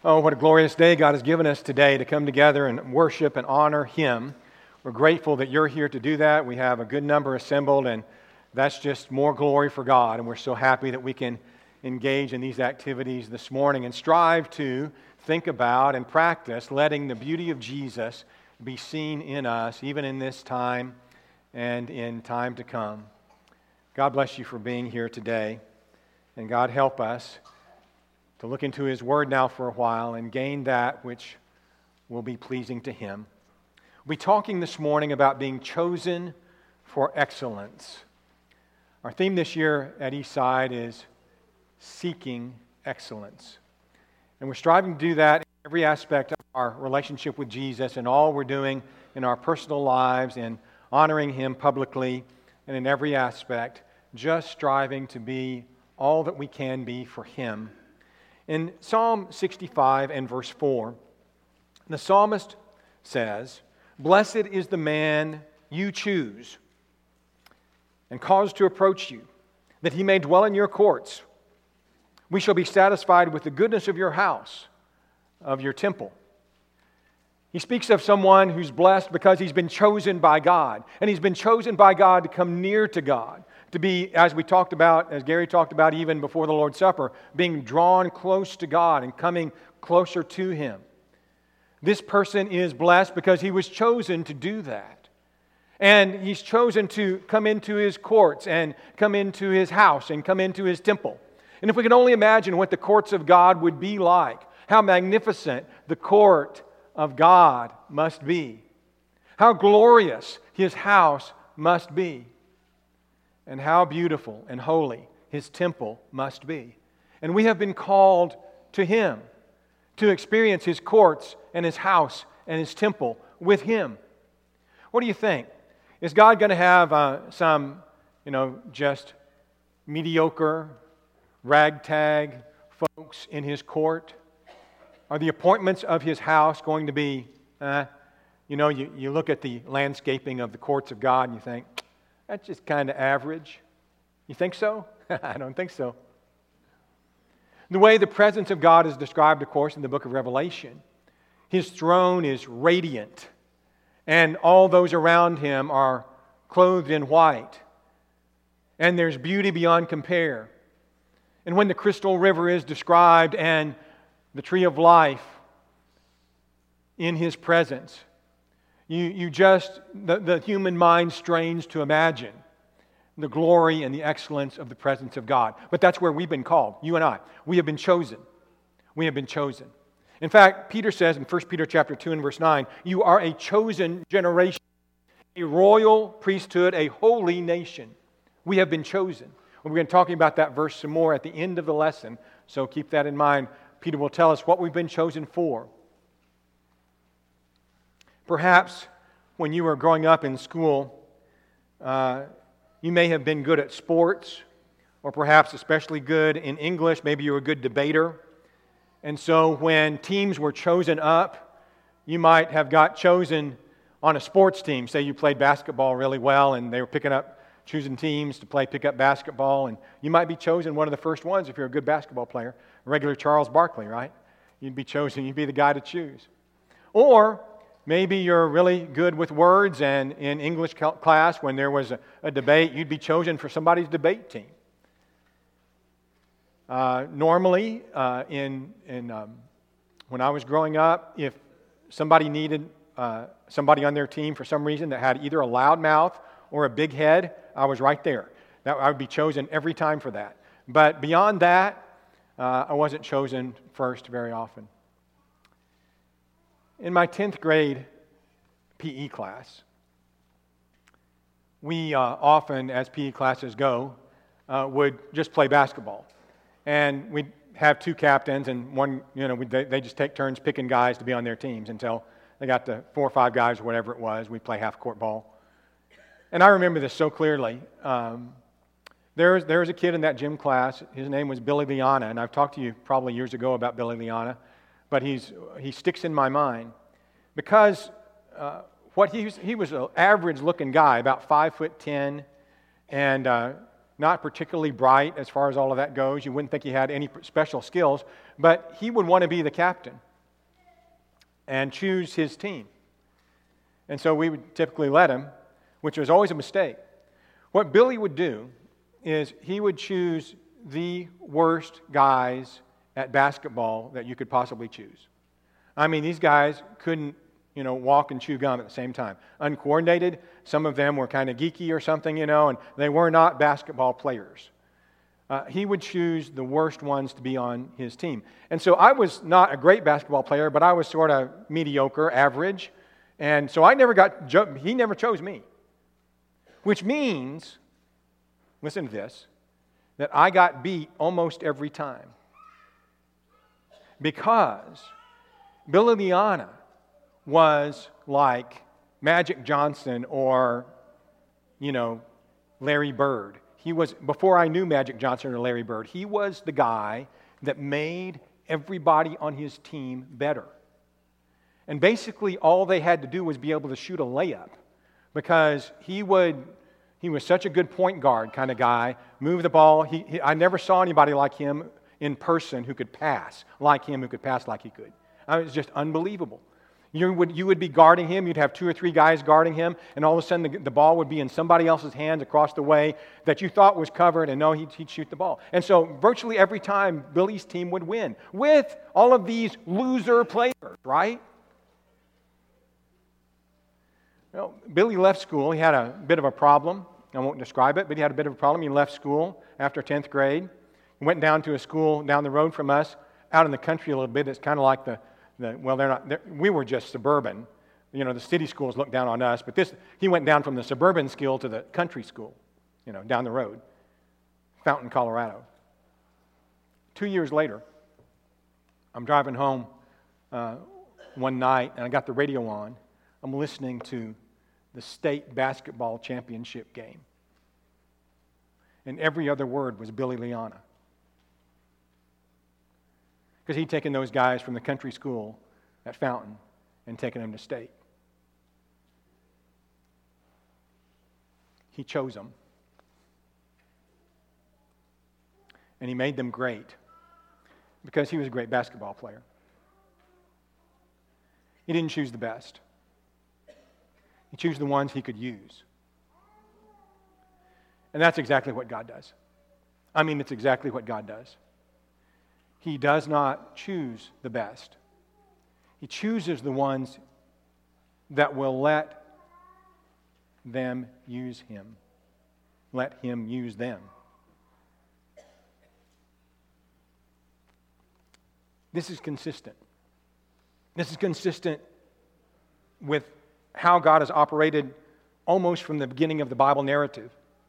Oh, what a glorious day God has given us today to come together and worship and honor Him. We're grateful that you're here to do that. We have a good number assembled, and that's just more glory for God. And we're so happy that we can engage in these activities this morning and strive to think about and practice letting the beauty of Jesus be seen in us, even in this time and in time to come. God bless you for being here today, and God help us to look into His Word now for a while and gain that which will be pleasing to Him. We'll be talking this morning about being chosen for excellence. Our theme this year at Eastside is seeking excellence. And we're striving to do that in every aspect of our relationship with Jesus and all we're doing in our personal lives and honoring Him publicly and in every aspect, just striving to be all that we can be for Him. In Psalm 65 and verse 4, the psalmist says, "Blessed is the man you choose and cause to approach you, that he may dwell in your courts. We shall be satisfied with the goodness of your house, of your temple." He speaks of someone who's blessed because he's been chosen by God, and he's been chosen by God to come near to God, to be, as we talked about, as Gary talked about even before the Lord's Supper, being drawn close to God and coming closer to Him. This person is blessed because he was chosen to do that. And he's chosen to come into His courts and come into His house and come into His temple. And if we can only imagine what the courts of God would be like, how magnificent the court of God must be, how glorious His house must be, and how beautiful and holy His temple must be. And we have been called to Him, to experience His courts and His house and His temple with Him. What do you think? Is God going to have some, just mediocre, ragtag folks in His court? Are the appointments of His house going to be, you look at the landscaping of the courts of God and you think, that's just kind of average. You think so? I don't think so. The way the presence of God is described, of course, in the book of Revelation, His throne is radiant, and all those around Him are clothed in white, and there's beauty beyond compare. And when the crystal river is described and the tree of life in His presence, the human mind strains to imagine the glory and the excellence of the presence of God. But that's where we've been called, you and I. We have been chosen. We have been chosen. In fact, Peter says in 1 Peter chapter 2 and verse 9, you are a chosen generation, a royal priesthood, a holy nation. We have been chosen. We're going to be talking about that verse some more at the end of the lesson, so keep that in mind. Peter will tell us what we've been chosen for. Perhaps when you were growing up in school, you may have been good at sports, or perhaps especially good in English. Maybe you were a good debater. And so when teams were chosen up, you might have got chosen on a sports team. Say you played basketball really well, and they were choosing teams to pick up basketball, and you might be chosen one of the first ones if you're a good basketball player. Regular Charles Barkley, right? You'd be chosen, you'd be the guy to choose. Or maybe you're really good with words, and in English class, when there was a debate, you'd be chosen for somebody's debate team. Normally, when I was growing up, if somebody needed somebody on their team for some reason that had either a loud mouth or a big head, I was right there. I would be chosen every time for that. But beyond that, I wasn't chosen first very often. In my 10th grade PE class, we often, as PE classes go, would just play basketball. And we'd have two captains, and one, they just take turns picking guys to be on their teams until they got to 4 or 5 guys or whatever it was. We'd play half-court ball. And I remember this so clearly. There was a kid in that gym class. His name was Billy Liana, and I've talked to you probably years ago about Billy Liana, but he sticks in my mind because he was an average-looking guy, about 5'10", and not particularly bright as far as all of that goes. You wouldn't think he had any special skills, but he would want to be the captain and choose his team. And so we would typically let him, which was always a mistake. What Billy would do is he would choose the worst guys at basketball that you could possibly choose. I mean, these guys couldn't, walk and chew gum at the same time. Uncoordinated, some of them were kind of geeky or something, and they were not basketball players. He would choose the worst ones to be on his team. And so I was not a great basketball player, but I was sort of mediocre, average. And so he never chose me. Which means, listen to this, that I got beat almost every time. Because Billy Liana was like Magic Johnson or, Larry Bird. He was, before I knew Magic Johnson or Larry Bird, he was the guy that made everybody on his team better. And basically all they had to do was be able to shoot a layup, because he was such a good point guard kind of guy, move the ball. I never saw anybody like him in person who could pass like him, who could pass like he could. It was just unbelievable. You would be guarding him, you'd have 2 or 3 guys guarding him, and all of a sudden the ball would be in somebody else's hands across the way that you thought was covered, and no, he'd shoot the ball. And so virtually every time, Billy's team would win with all of these loser players, right? Well, Billy left school. He had a bit of a problem. I won't describe it, but he had a bit of a problem. He left school after 10th grade. He went down to a school down the road from us, out in the country a little bit. It's kind of like we were just suburban. The city schools looked down on us, but he went down from the suburban school to the country school, down the road, Fountain, Colorado. 2 years later, I'm driving home one night, and I got the radio on. I'm listening to the state basketball championship game. And every other word was Billy Liana. Because he'd taken those guys from the country school at Fountain and taken them to state. He chose them. And he made them great because he was a great basketball player. He didn't choose the best. He chose the ones he could use. And that's exactly what God does. It's exactly what God does. He does not choose the best. He chooses the ones that will let them use him. Let him use them. This is consistent. This is consistent with how God has operated almost from the beginning of the Bible narrative.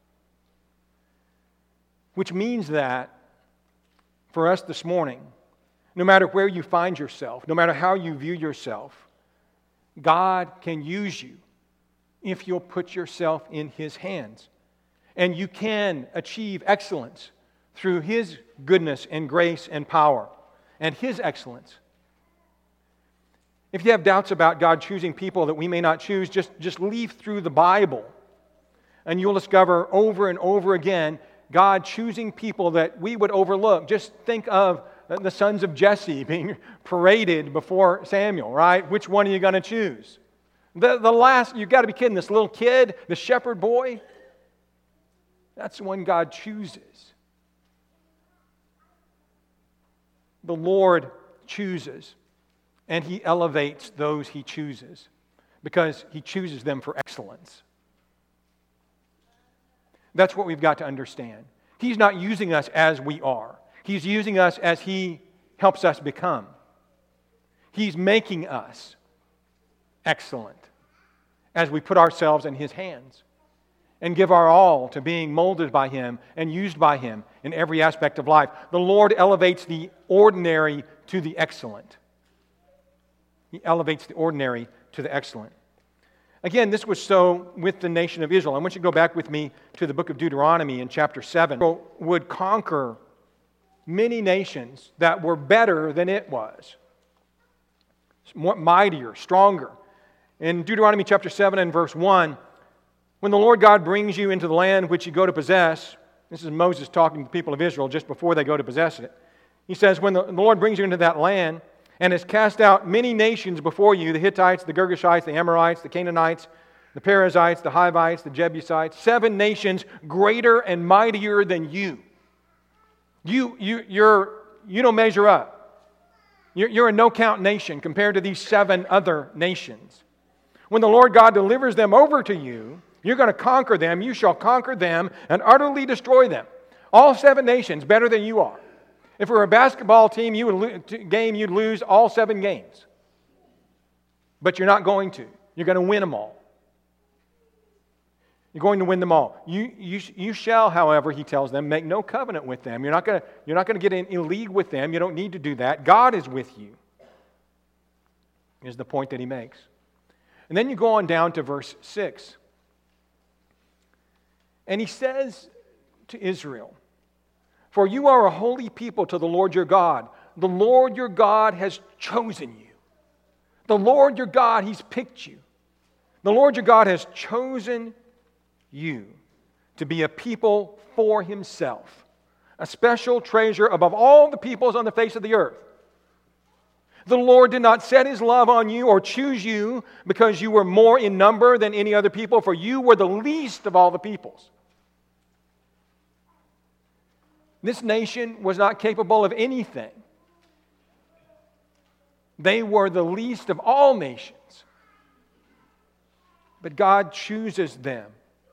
Which means that for us this morning, no matter where you find yourself, no matter how you view yourself, God can use you if you'll put yourself in His hands. And you can achieve excellence through His goodness and grace and power and His excellence. If you have doubts about God choosing people that we may not choose, just leaf through the Bible, and you'll discover over and over again God choosing people that we would overlook. Just think of the sons of Jesse being paraded before Samuel, right? Which one are you going to choose? The last, you've got to be kidding, this little kid, the shepherd boy, that's the one God chooses. The Lord chooses, and He elevates those He chooses because He chooses them for excellence. That's what we've got to understand. He's not using us as we are. He's using us as He helps us become. He's making us excellent as we put ourselves in His hands and give our all to being molded by Him and used by Him in every aspect of life. The Lord elevates the ordinary to the excellent. He elevates the ordinary to the excellent. Again, this was so with the nation of Israel. I want you to go back with me to the book of Deuteronomy in chapter 7. Israel would conquer many nations that were better than it was. More mightier, stronger. In Deuteronomy chapter 7 and verse 1, when the Lord God brings you into the land which you go to possess, This is Moses talking to the people of Israel just before they go to possess it. He says, when the Lord brings you into that land and has cast out many nations before you, the Hittites, the Girgashites, the Amorites, the Canaanites, the Perizzites, the Hivites, the Jebusites, 7 nations greater and mightier than you. You don't measure up. You're a no-count nation compared to these 7 other nations. When the Lord God delivers them over to you, you're going to conquer them. You shall conquer them and utterly destroy them. All 7 nations better than you are. If it were a basketball team, you'd lose all 7 games. But you're not going to. You're going to win them all. You're going to win them all. You shall, however, he tells them, make no covenant with them. You're not going to get in league with them. You don't need to do that. God is with you, is the point that he makes. And then you go on down to verse 6. And he says to Israel, for you are a holy people to the Lord your God. The Lord your God has chosen you. The Lord your God, he's picked you. The Lord your God has chosen you to be a people for himself, a special treasure above all the peoples on the face of the earth. The Lord did not set his love on you or choose you because you were more in number than any other people, for you were the least of all the peoples. This nation was not capable of anything. They were the least of all nations. But God chooses them.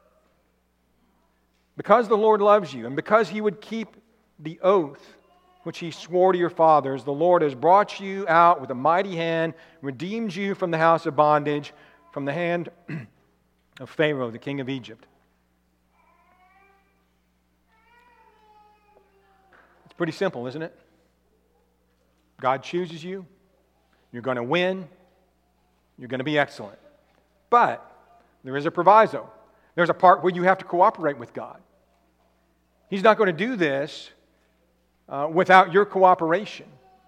Because the Lord loves you and because he would keep the oath which he swore to your fathers, the Lord has brought you out with a mighty hand, redeemed you from the house of bondage, from the hand of Pharaoh, the king of Egypt. It's pretty simple, isn't it? God chooses you. You're going to win. You're going to be excellent. But there is a proviso. There's a part where you have to cooperate with God. He's not going to do this without your cooperation,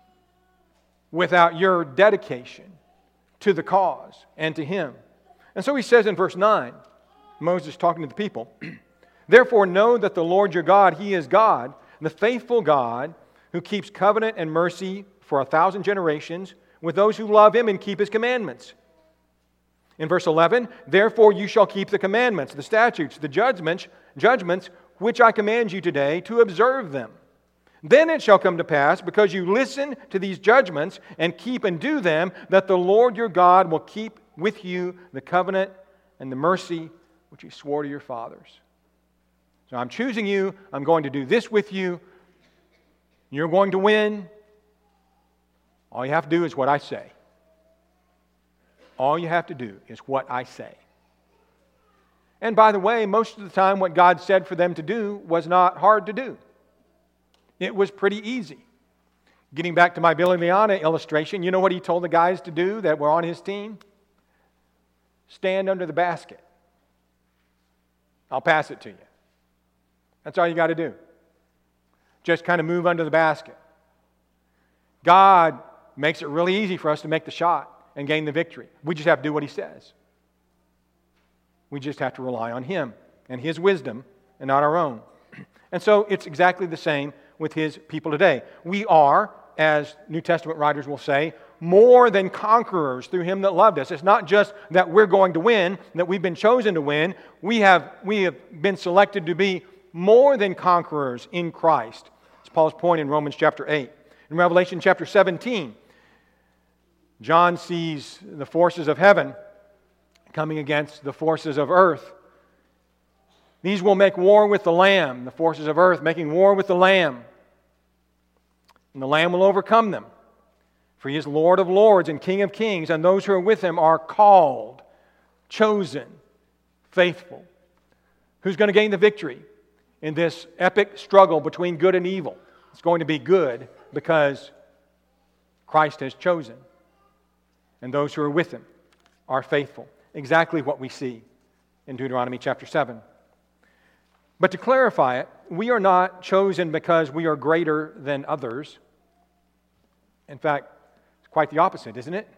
without your dedication to the cause and to him. And so he says in verse 9, Moses talking to the people, therefore know that the Lord your God, he is God, the faithful God, who keeps covenant and mercy for 1,000 generations with those who love him and keep his commandments. In verse 11, therefore you shall keep the commandments, the statutes, the judgments, which I command you today, to observe them. Then it shall come to pass, because you listen to these judgments and keep and do them, that the Lord your God will keep with you the covenant and the mercy which he swore to your fathers. So I'm choosing you. I'm going to do this with you. You're going to win. All you have to do is what I say. All you have to do is what I say. And by the way, most of the time what God said for them to do was not hard to do. It was pretty easy. Getting back to my Billy Liana illustration, you know what he told the guys to do that were on his team? Stand under the basket. I'll pass it to you. That's all you got to do. Just kind of move under the basket. God makes it really easy for us to make the shot and gain the victory. We just have to do what he says. We just have to rely on him and his wisdom and not our own. And so it's exactly the same with his people today. We are, as New Testament writers will say, more than conquerors through him that loved us. It's not just that we're going to win, that we've been chosen to win. We have been selected to be more than conquerors in Christ. It's Paul's point in Romans chapter 8. In Revelation chapter 17, John sees the forces of heaven coming against the forces of earth. These will make war with the Lamb, the forces of earth making war with the Lamb. And the Lamb will overcome them. For he is Lord of lords and King of kings, and those who are with him are called, chosen, faithful. Who's going to gain the victory in this epic struggle between good and evil? It's going to be good because Christ has chosen. And those who are with him are faithful. Exactly what we see in Deuteronomy chapter 7. But to clarify it, we are not chosen because we are greater than others. In fact, it's quite the opposite, isn't it?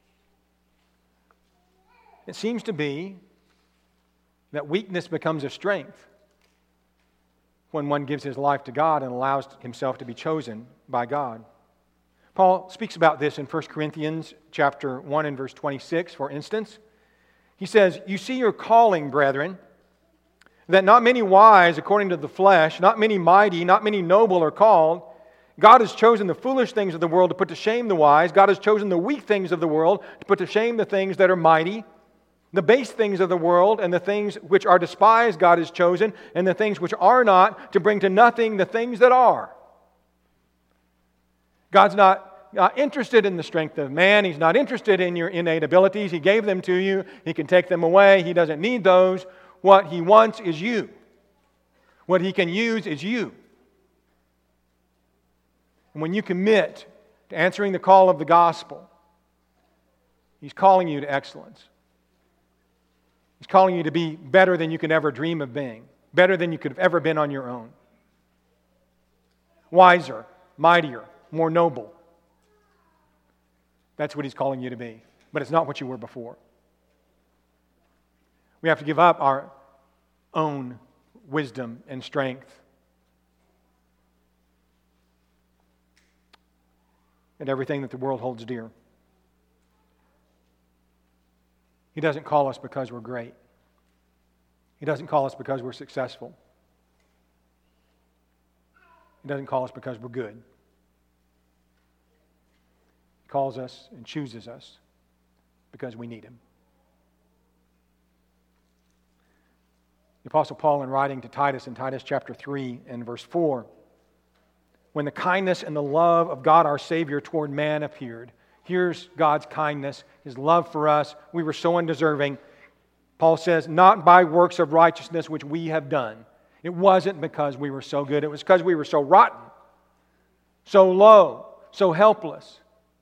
It seems to be that weakness becomes a strength when one gives his life to God and allows himself to be chosen by God. Paul speaks about this in 1 Corinthians chapter 1 and verse 26, for instance. He says, "You see your calling, brethren, that not many wise according to the flesh, not many mighty, not many noble are called. God has chosen the foolish things of the world to put to shame the wise. God has chosen the weak things of the world to put to shame the things that are mighty. The base things of the world and the things which are despised God has chosen, and the things which are not, to bring to nothing the things that are." God's not interested in the strength of man. He's not interested in your innate abilities. He gave them to you. He can take them away. He doesn't need those. What He wants is you. What He can use is you. And when you commit to answering the call of the gospel, He's calling you to excellence. He's calling you to be better than you could ever dream of being, better than you could have ever been on your own. Wiser, mightier, more noble. That's what He's calling you to be. But it's not what you were before. We have to give up our own wisdom and strength and everything that the world holds dear. He doesn't call us because we're great. He doesn't call us because we're successful. He doesn't call us because we're good. He calls us and chooses us because we need Him. The Apostle Paul, in writing to Titus in Titus chapter 3 and verse 4, when the kindness and the love of God our Savior toward man appeared. Here's God's kindness, His love for us. We were so undeserving. Paul says, not by works of righteousness which we have done. It wasn't because we were so good. It was because we were so rotten, so low, so helpless.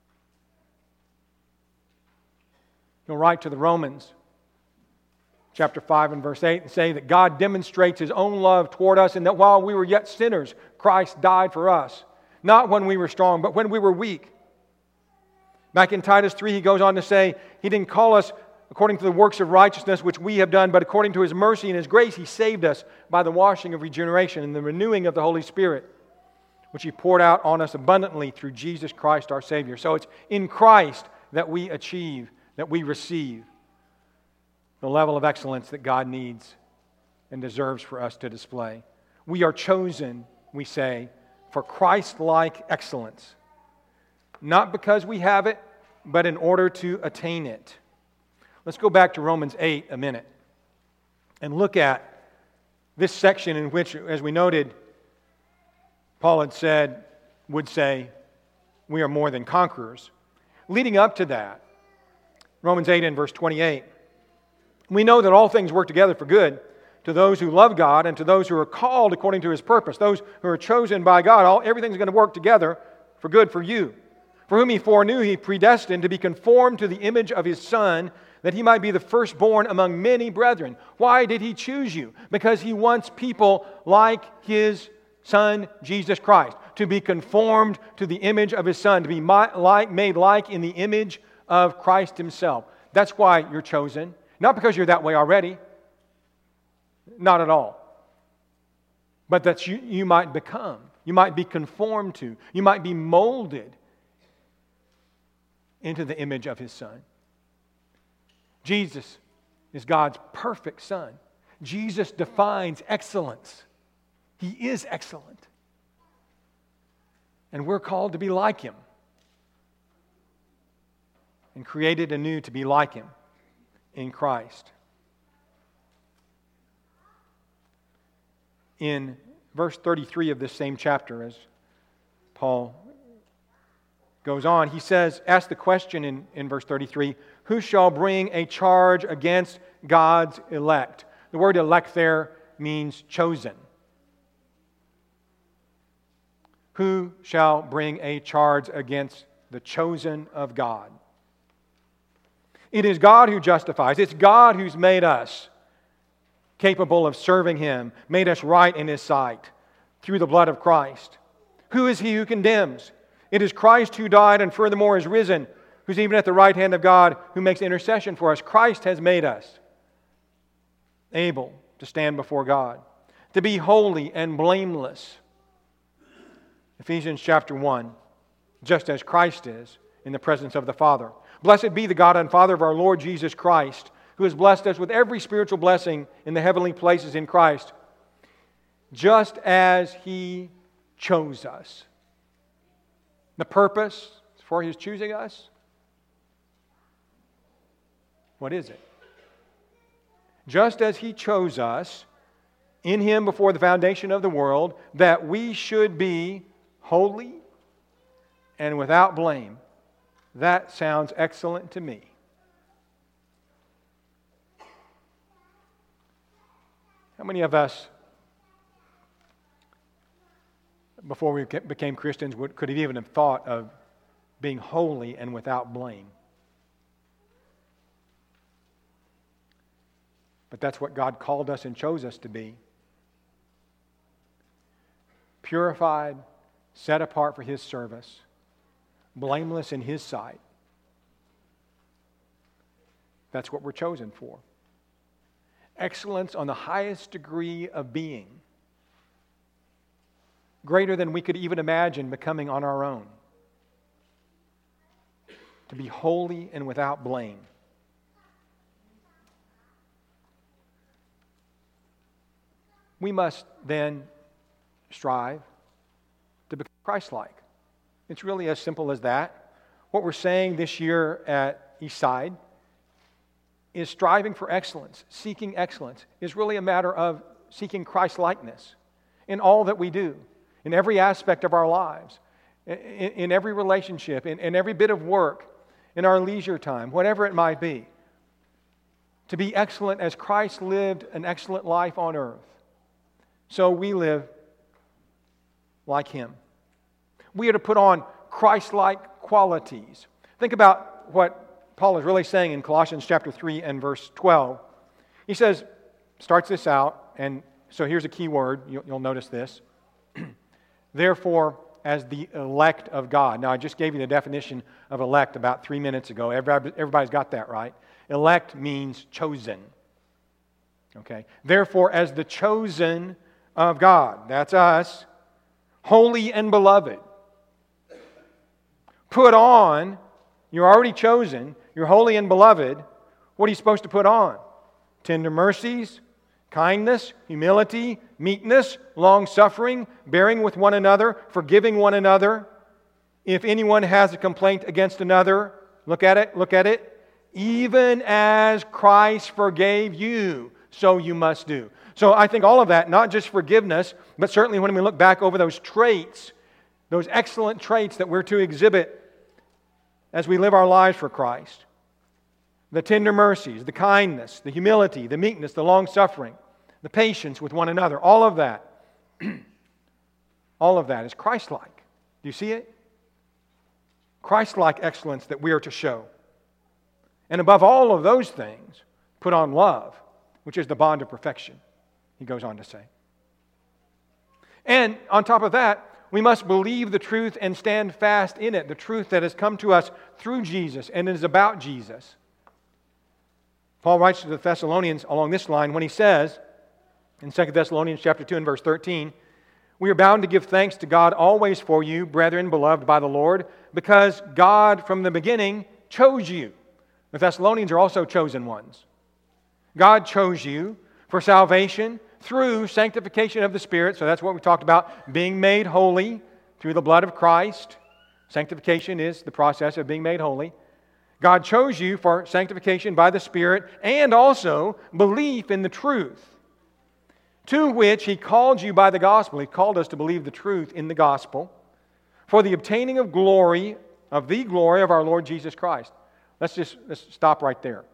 He'll write to the Romans chapter 5 and verse 8 and say that God demonstrates His own love toward us, and that while we were yet sinners, Christ died for us. Not when we were strong, but when we were weak. Back in Titus 3, he goes on to say, He didn't call us according to the works of righteousness which we have done, but according to His mercy and His grace, He saved us by the washing of regeneration and the renewing of the Holy Spirit, which He poured out on us abundantly through Jesus Christ our Savior. So it's in Christ that we achieve, that we receive the level of excellence that God needs and deserves for us to display. We are chosen, we say, for Christ-like excellence. Not because we have it, but in order to attain it. Let's go back to Romans 8 a minute and look at this section in which, as we noted, Paul would say, we are more than conquerors. Leading up to that, Romans 8 and verse 28, we know that all things work together for good to those who love God and to those who are called according to His purpose. Those who are chosen by God, everything's going to work together for good for you. For whom He foreknew, He predestined to be conformed to the image of His Son, that He might be the firstborn among many brethren. Why did He choose you? Because He wants people like His Son, Jesus Christ, to be conformed to the image of His Son, to be made like in the image of Christ Himself. That's why you're chosen. Not because you're that way already. Not at all. But that you might become. You might be conformed to. You might be molded into the image of His Son. Jesus is God's perfect Son. Jesus defines excellence. He is excellent. And we're called to be like Him. And created anew to be like Him in Christ. In verse 33 of this same chapter, as Paul goes on, he says, ask the question in verse 33, who shall bring a charge against God's elect? The word elect there means chosen. Who shall bring a charge against the chosen of God? It is God who justifies. It's God who's made us capable of serving Him, made us right in His sight through the blood of Christ. Who is he who condemns? It is Christ who died and furthermore is risen, who's even at the right hand of God, who makes intercession for us. Christ has made us able to stand before God. to be holy and blameless. Ephesians chapter 1, just as Christ is in the presence of the Father. Blessed be the God and Father of our Lord Jesus Christ, who has blessed us with every spiritual blessing in the heavenly places in Christ, just as He chose us. The purpose for His choosing us? What is it? Just as He chose us in Him before the foundation of the world, that we should be holy and without blame. That sounds excellent to me. How many of us, before we became Christians, could have even have thought of being holy and without blame? But that's what God called us and chose us to be. Purified, set apart for His service, blameless in His sight. That's what we're chosen for. Excellence on the highest degree of being, greater than we could even imagine becoming on our own. To be holy and without blame. We must then strive to become Christ-like. It's really as simple as that. What we're saying this year at Eastside is striving for excellence, seeking excellence, is really a matter of seeking Christ-likeness in all that we do, in every aspect of our lives, in every relationship, in every bit of work, in our leisure time, whatever it might be. To be excellent as Christ lived an excellent life on earth. So we live like Him. We are to put on Christ-like qualities. Think about what Paul is really saying in Colossians chapter 3 and verse 12. He says, starts this out, and so here's a key word. You'll notice this. Therefore, as the elect of God. Now, I just gave you the definition of elect about 3 minutes ago. Everybody's got that, right? Elect means chosen. Okay? Therefore, as the chosen of God, that's us, holy and beloved. Put on, you're already chosen, you're holy and beloved. What are you supposed to put on? Tender mercies, kindness, humility, meekness, long-suffering, bearing with one another, forgiving one another. If anyone has a complaint against another, look at it. Even as Christ forgave you, so you must do. So I think all of that, not just forgiveness, but certainly when we look back over those traits, those excellent traits that we're to exhibit as we live our lives for Christ. The tender mercies, the kindness, the humility, the meekness, the long-suffering, the patience with one another, all of that. All of that is Christ-like. Do you see it? Christ-like excellence that we are to show. And above all of those things, put on love, which is the bond of perfection, he goes on to say. And on top of that, we must believe the truth and stand fast in it, the truth that has come to us through Jesus and is about Jesus. Paul writes to the Thessalonians along this line when he says, in 2 Thessalonians chapter 2 and verse 13, we are bound to give thanks to God always for you, brethren, beloved by the Lord, because God from the beginning chose you. The Thessalonians are also chosen ones. God chose you for salvation through sanctification of the Spirit. So that's what we talked about, being made holy through the blood of Christ. Sanctification is the process of being made holy. God chose you for sanctification by the Spirit and also belief in the truth, to which He called you by the gospel. He called us to believe the truth in the gospel for the obtaining of glory, of the glory of our Lord Jesus Christ. Let's stop right there.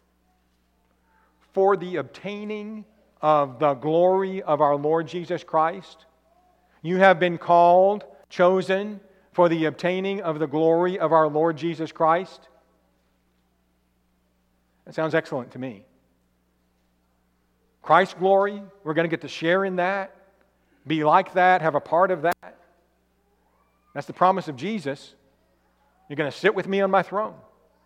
For the obtaining of the glory of our Lord Jesus Christ. You have been called, chosen for the obtaining of the glory of our Lord Jesus Christ. That sounds excellent to me. Christ's glory, we're going to get to share in that, be like that, have a part of that. That's the promise of Jesus. You're going to sit with me on my throne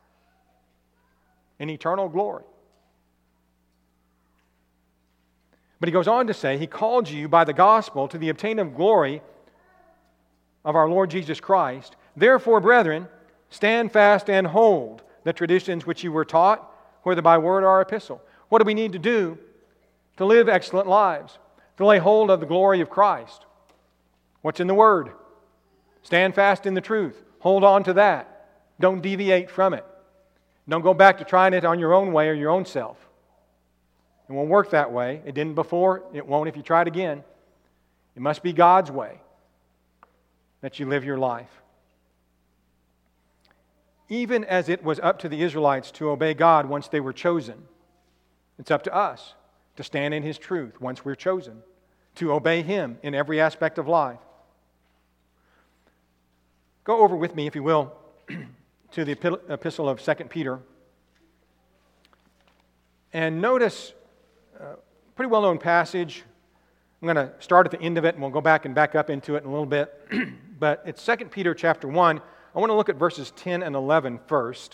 in eternal glory. But he goes on to say, He called you by the gospel to the obtaining of glory of our Lord Jesus Christ. Therefore, brethren, stand fast and hold the traditions which you were taught, whether by word or epistle. What do we need to do to live excellent lives? To lay hold of the glory of Christ. What's in the Word? Stand fast in the truth. Hold on to that. Don't deviate from it. Don't go back to trying it on your own way or your own self. It won't work that way. It didn't before. It won't if you try it again. It must be God's way that you live your life. Even as it was up to the Israelites to obey God once they were chosen, it's up to us to stand in His truth once we're chosen, to obey Him in every aspect of life. Go over with me, if you will, to the epistle of 2 Peter. And notice a pretty well-known passage. I'm going to start at the end of it, and we'll go back up into it in a little bit. But it's 2 Peter chapter 1. I want to look at verses 10 and 11 first.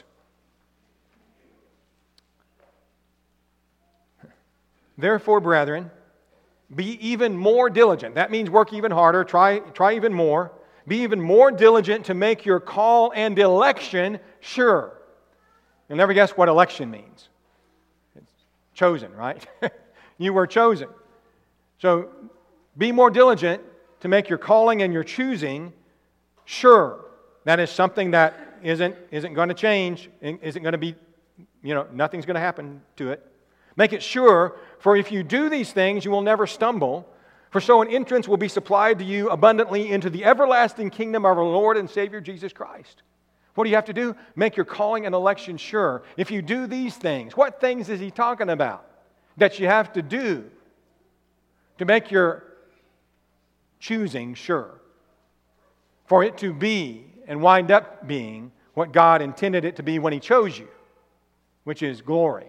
Therefore, brethren, be even more diligent. That means work even harder, try even more. Be even more diligent to make your call and election sure. You'll never guess what election means. It's chosen, right? You were chosen. So be more diligent to make your calling and your choosing sure. That is something that isn't going to change, isn't going to be, nothing's going to happen to it. Make it sure, for if you do these things, you will never stumble. For so an entrance will be supplied to you abundantly into the everlasting kingdom of our Lord and Savior Jesus Christ. What do you have to do? Make your calling and election sure. If you do these things, what things is he talking about that you have to do to make your choosing sure? For it to be and wind up being what God intended it to be when He chose you, which is glory.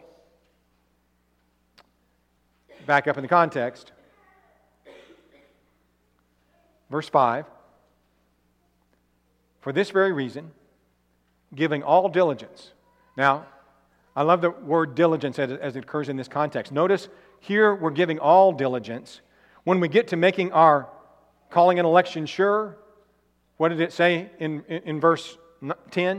Back up in the context. Verse 5. For this very reason, giving all diligence. Now, I love the word diligence as it occurs in this context. Notice here we're giving all diligence. When we get to making our calling and election sure, what did it say in verse 10?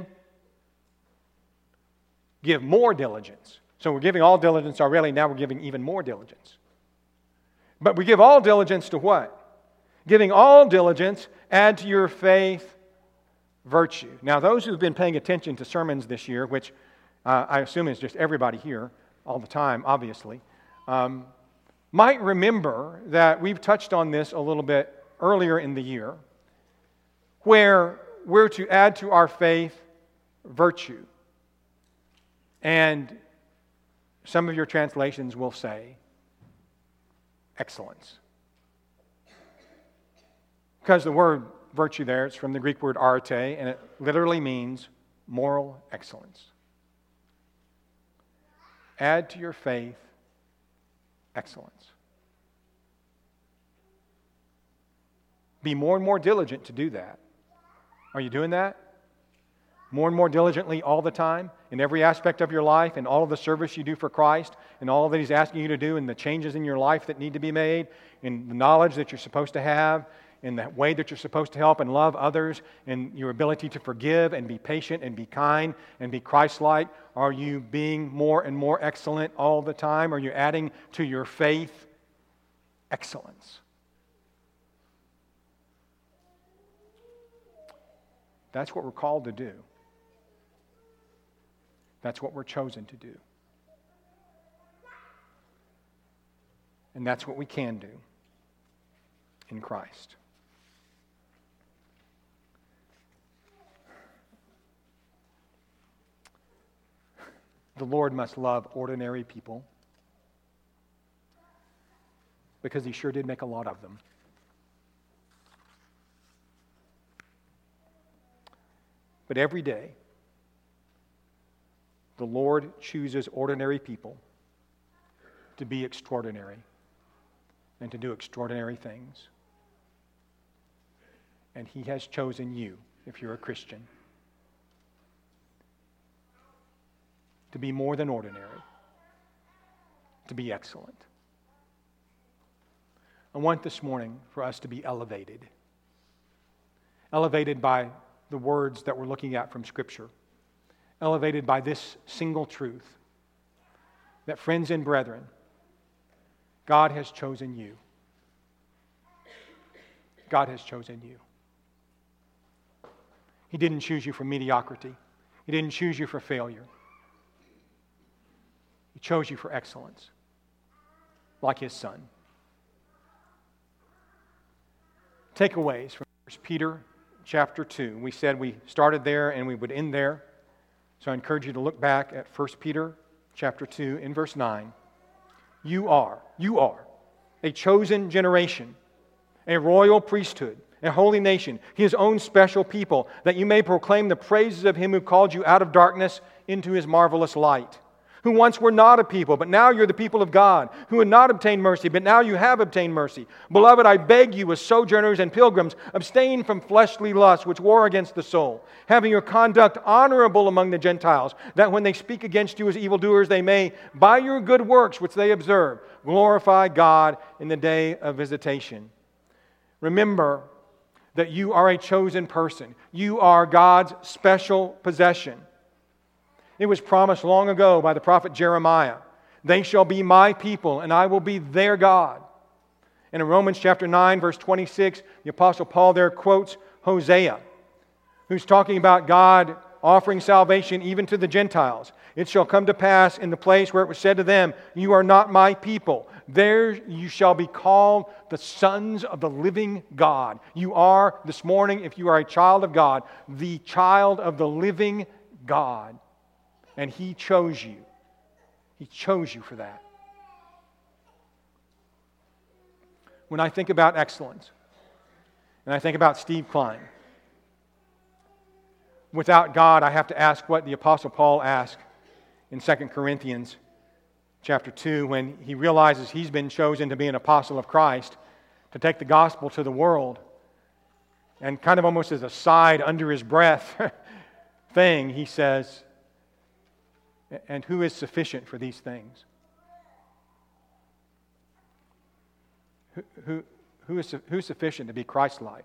Give more diligence. So we're giving all diligence already, now we're giving even more diligence. But we give all diligence to what? Giving all diligence, add to your faith virtue. Now, those who've been paying attention to sermons this year, which I assume is just everybody here all the time, obviously, might remember that we've touched on this a little bit earlier in the year, where we're to add to our faith virtue. And some of your translations will say excellence. Because the word virtue there, it's from the Greek word arete, and it literally means moral excellence. Add to your faith excellence. Be more and more diligent to do that. Are you doing that? More and more diligently all the time, in every aspect of your life, in all of the service you do for Christ, in all that He's asking you to do, in the changes in your life that need to be made, in the knowledge that you're supposed to have, in the way that you're supposed to help and love others, in your ability to forgive and be patient and be kind and be Christ-like. Are you being more and more excellent all the time? Are you adding to your faith excellence? That's what we're called to do. That's what we're chosen to do. And that's what we can do in Christ. The Lord must love ordinary people because He sure did make a lot of them. But every day, the Lord chooses ordinary people to be extraordinary and to do extraordinary things. And He has chosen you, if you're a Christian, to be more than ordinary, to be excellent. I want this morning for us to be elevated. Elevated by the words that we're looking at from Scripture. Elevated by this single truth. That, friends and brethren, God has chosen you. God has chosen you. He didn't choose you for mediocrity. He didn't choose you for failure. He chose you for excellence, like His Son. Takeaways from 1 Peter chapter 2. We said we started there and we would end there. So I encourage you to look back at 1 Peter chapter 2 in verse 9. You are a chosen generation, a royal priesthood, a holy nation, His own special people, that you may proclaim the praises of Him who called you out of darkness into His marvelous light. Who once were not a people, but now you're the people of God, who had not obtained mercy, but now you have obtained mercy. Beloved, I beg you, as sojourners and pilgrims, abstain from fleshly lusts which war against the soul, having your conduct honorable among the Gentiles, that when they speak against you as evildoers, they may, by your good works which they observe, glorify God in the day of visitation. Remember that you are a chosen person. You are God's special possession. It was promised long ago by the prophet Jeremiah, they shall be my people and I will be their God. And in Romans chapter 9, verse 26, the Apostle Paul there quotes Hosea, who's talking about God offering salvation even to the Gentiles. It shall come to pass in the place where it was said to them, you are not my people. There you shall be called the sons of the living God. You are, this morning, if you are a child of God, the child of the living God. And He chose you. He chose you for that. When I think about excellence, and I think about Steve Klein, without God, I have to ask what the Apostle Paul asked in 2 Corinthians chapter 2 when he realizes he's been chosen to be an apostle of Christ, to take the gospel to the world. And kind of almost as a side under his breath thing, he says, and who is sufficient for these things? Who's sufficient to be Christ-like?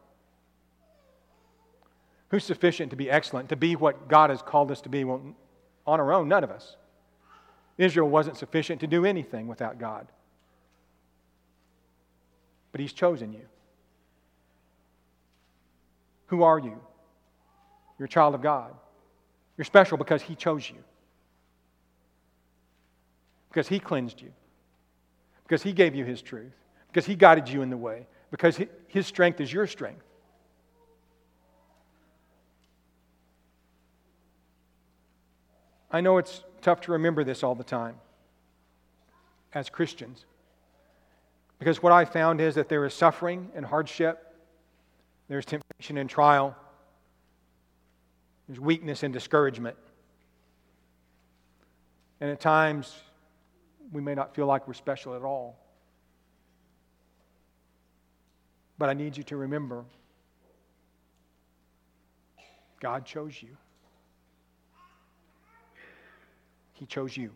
Who's sufficient to be excellent, to be what God has called us to be? Well, on our own, none of us. Israel wasn't sufficient to do anything without God. But He's chosen you. Who are you? You're a child of God. You're special because He chose you. Because He cleansed you. Because He gave you His truth. Because He guided you in the way. Because His strength is your strength. I know it's tough to remember this all the time as Christians. Because what I found is that there is suffering and hardship. There's temptation and trial. There's weakness and discouragement. And at times, we may not feel like we're special at all. But I need you to remember, God chose you. He chose you.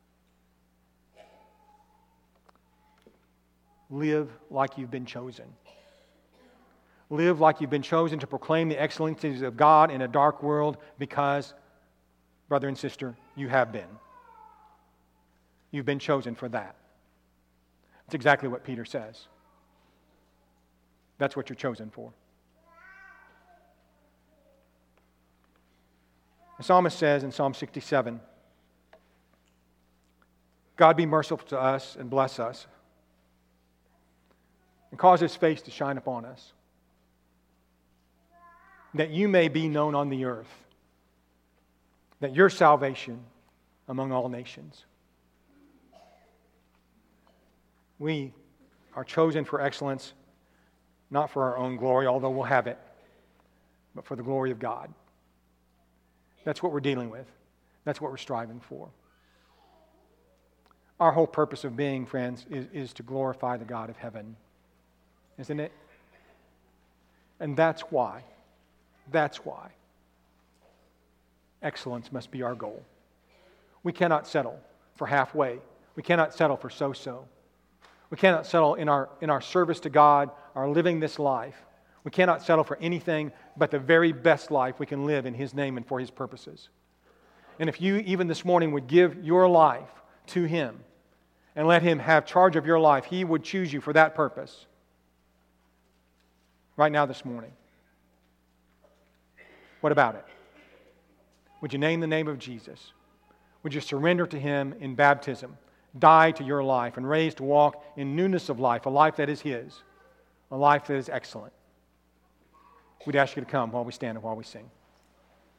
Live like you've been chosen. Live like you've been chosen to proclaim the excellencies of God in a dark world because, brother and sister, you have been. You've been chosen for that. That's exactly what Peter says. That's what you're chosen for. The psalmist says in Psalm 67, God be merciful to us and bless us and cause His face to shine upon us, that you may be known on the earth, that your salvation among all nations. We are chosen for excellence, not for our own glory, although we'll have it, but for the glory of God. That's what we're dealing with. That's what we're striving for. Our whole purpose of being, friends, is to glorify the God of heaven. Isn't it? And that's why excellence must be our goal. We cannot settle for halfway. We cannot settle for so-so. We cannot settle in our service to God, our living this life. We cannot settle for anything but the very best life we can live in His name and for His purposes. And if you, even this morning, would give your life to Him and let Him have charge of your life, He would choose you for that purpose. Right now, this morning. What about it? Would you name the name of Jesus? Would you surrender to Him in baptism, die to your life, and raise to walk in newness of life, a life that is His, a life that is excellent? We'd ask you to come while we stand and while we sing.